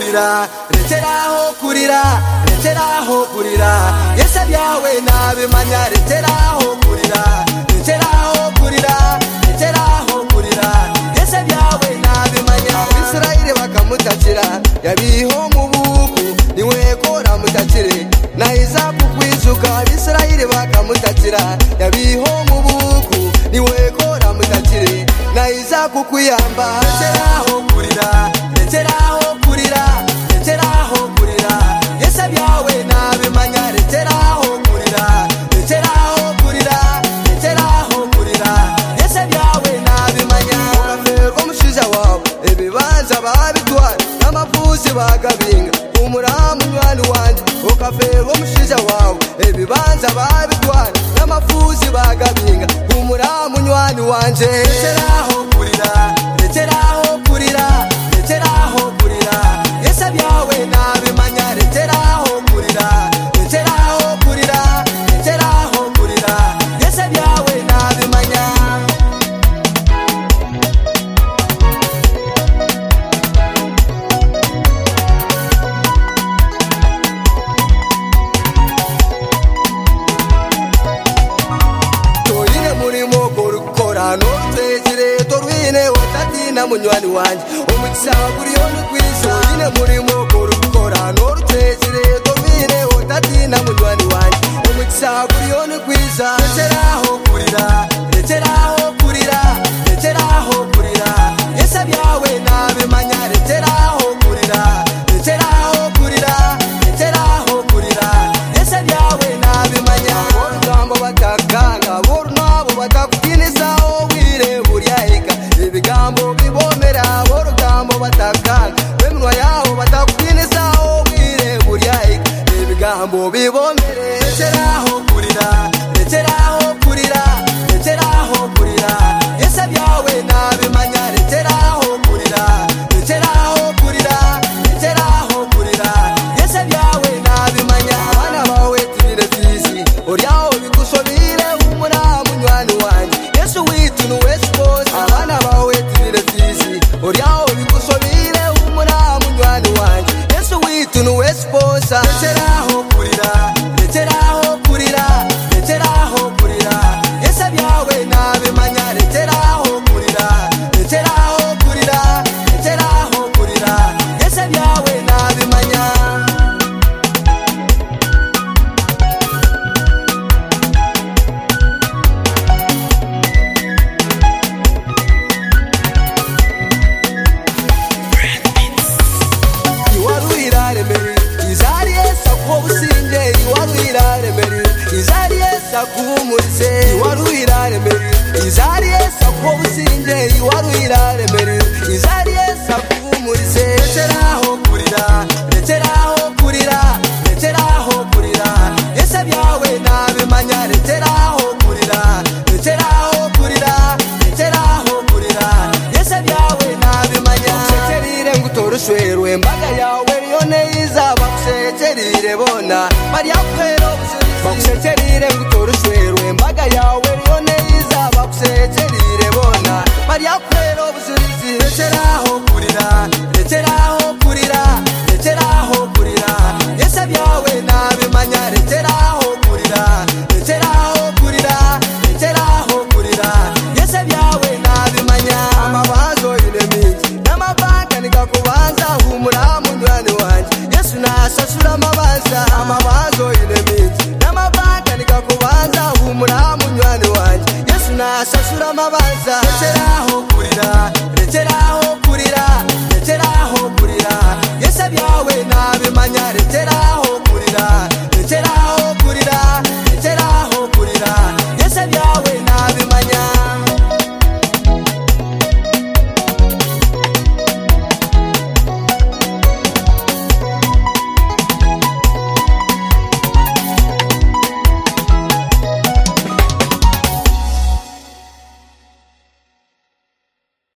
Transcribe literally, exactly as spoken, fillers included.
kurira reteraho kurira reteraho kurira yesa byawe nabimanya reteraho kurira reteraho kurira reteraho kurira yesa byawe nabimanya Israeli bakamutakira yabiho mu buku niwe kora mutakire na Isaac kwizuka Israeli bakamutakira yabiho mu buku niwe kora mutakire na Isaac kuyamba reteraho kurira reteraho kurira reteraho kurira yesa byawe nabimanya reteraho kurira reteraho kurira reteraho kurira yesa byawe nabimanya ukafego mushiza wawe ebibanza babitwara n'amavuzi bagabinga umuramu nywani wanje ukafego mushiza wawe ebibanza babitwara n'amavuzi bagabinga umuramu nywani wanje reteraho kurira reteraho kurira reteraho kurira yesa byawe nabimanya reteraho kurira reteraho kurira reteraho kurira yesa byawe nabimanya toyine murimo korukora no twezire torwine otatina munywani wanje umukisa kuriyo n'ukwizo yine murimo korukora no twezire torwine otatina munywani wanje umukisa kuriyo n'ukwiza reteraho kurira reteraho kurira reteraho kurira yesa byawe nabimanya reteraho kurira reteraho kurira reteraho kurira yesa byawe nabimanya borugambo batakanga borunabo batakutinisaho wire buryahika ibigambo bibomera borugambo batakanga bemwa yaho batakutinisaho wire buryahika ibigambo bibomere reteraho kurira reteraho kurira reteraho kurira yesa byawe nabimanya reteraho kurira reteraho kurira reteraho kurira yesa byawe nabimanya abana bawe tirire fizi oryaho bikusobire umuramu nywani wanje yesu witu nuwesipose abana bawe tirire fizi oryaho bikusobire umuramu nywani wanje yesu witu nuwesipose reteraho kurira reteraho kurira reteraho kurira yesa byawe nabimanya reteraho kurira reteraho kurira reteraho kurira yesa byawe nabimanya iwaruhira remeri izari yesa kubusinge iwaruhira remeri izari yesa kuhumurise iwaruhira remeri izari yesa kubusinge iwaruhira remeri izari yesa kuhumurise reteraho kurira reteraho kurira reteraho kurira yesa byawe nabimanya reteraho kurira reteraho kurira reteraho kurira yesa byawe nabimanya sekerire ngutorushwerwe mbaga yawe yone izaba kusekerire bona bari akwero bakusekerire ngutorushwerwe mbaga yawe yone izaba kusekerire bona bari akwero buzurizi reteraho kurira